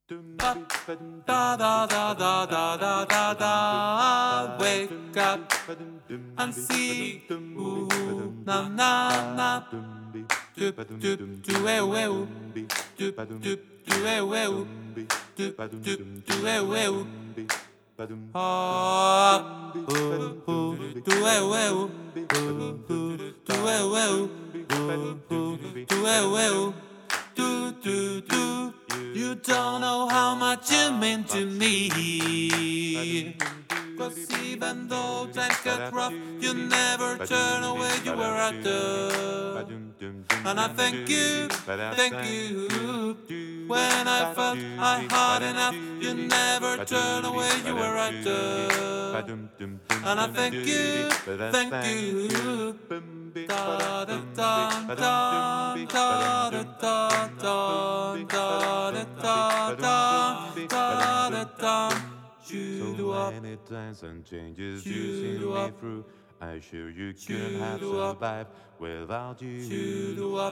Da da da da da da da da. Wake up and see. Ooh, na na na. Doop doop doo eh eh. Doop doop doo eh eh. Doop doop doo eh eh. Ah, doo eh eh. Doo eh eh. Doo eh eh. Do, do, do. You don't know how much you mean to me. 'Cause even though times get rough, you never turn away, you were right there. And I thank you. When I felt I had enough, you never turn away, you were right there. And I thank you. Da da da da da da da da da da da da. So many times and changes you see me through. I sure you couldn't have survived without you.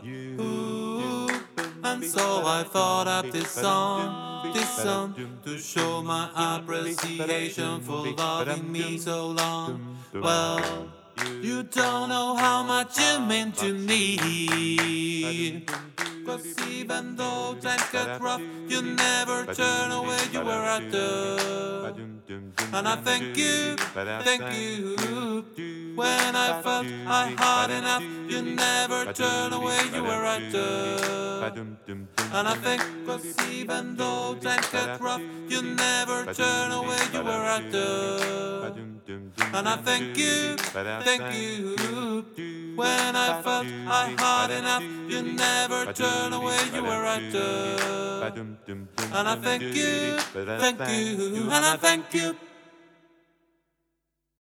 And so I thought of this song to show my appreciation for loving me so long. Well, you don't know how much you mean to me. 'Cause even though times get rough, you never turn away, you were right there. And I thank you. When I felt I had enough, you never turn away, you were right there. And I thank, 'cause even though times get rough, you never turn away, you were right there. And I thank you. When I felt I had enough, you never turn away, you were right there. And I thank you. And I thank you.